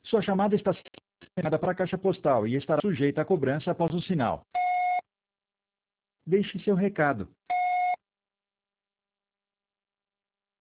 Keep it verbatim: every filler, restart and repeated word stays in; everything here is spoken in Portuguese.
Sua chamada está sendo enviada para a caixa postal e estará sujeita a cobrança após o sinal. Deixe seu recado.